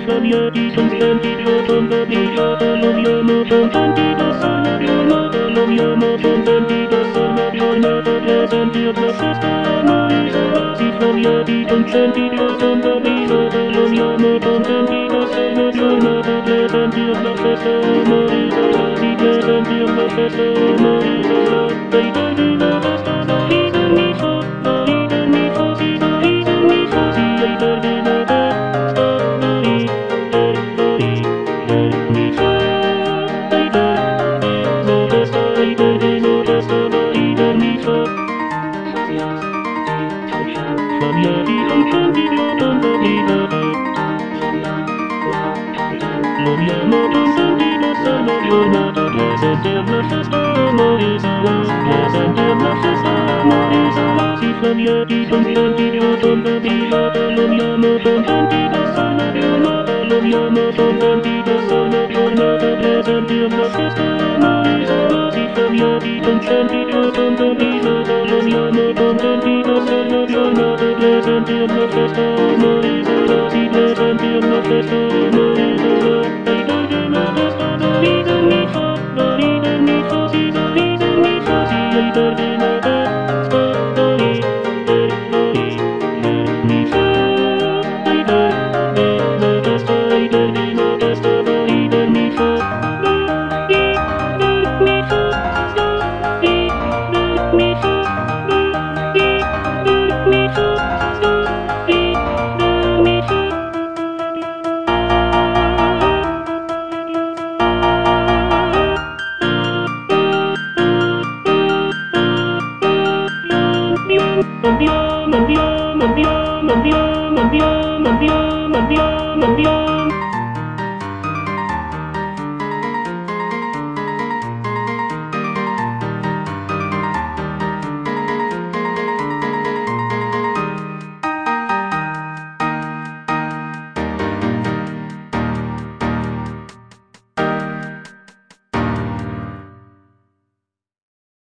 Spaghetti son sentidos, son bebidas, lo mismo son sentidos, son jornada, lo mismo son sentidos, son jornada de sentir la fiesta, amor y spaghetti son sentidos, son bebidas, lo mismo son sentidos, son jornada de sentir la fiesta, amor y de sentir la fiesta, amor y de la fiesta, la vida misma, la vida misma, si la vida misma, si hay verdad. Lo llamo con sentido solo jornada de sentir la fiesta amorosa, de sentir la fiesta amorosa. Si spaghetti son sentidos, son bebidas, lo llamo con sentido solo jornada, lo llamo con sentido solo jornada de sentir la fiesta amorosa. Si spaghetti son sentidos, son bebidas, lo llamo con sentido solo jornada de sentir la fiesta amorosa, si de sentir la fiesta amorosa. Mandio, mandio, mandio, mandio, mandio, mandio, mandio, mandio.